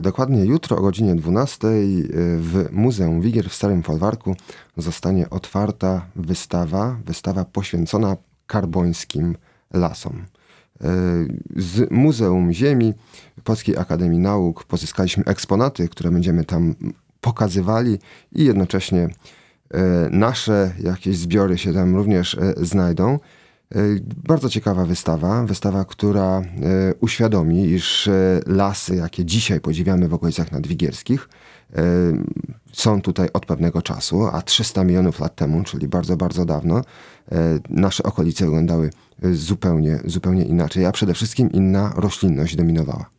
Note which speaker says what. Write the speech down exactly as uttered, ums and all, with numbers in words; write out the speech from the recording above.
Speaker 1: Dokładnie jutro o godzinie dwunastej w Muzeum Wigier w Starym Folwarku zostanie otwarta wystawa, wystawa poświęcona karbońskim lasom. Z Muzeum Ziemi Polskiej Akademii Nauk pozyskaliśmy eksponaty, które będziemy tam pokazywali i jednocześnie nasze jakieś zbiory się tam również znajdą. Bardzo ciekawa wystawa, wystawa, która uświadomi, iż lasy, jakie dzisiaj podziwiamy w okolicach nadwigierskich, są tutaj od pewnego czasu, a trzysta milionów lat temu, czyli bardzo, bardzo dawno, nasze okolice wyglądały zupełnie, zupełnie inaczej, a przede wszystkim inna roślinność dominowała.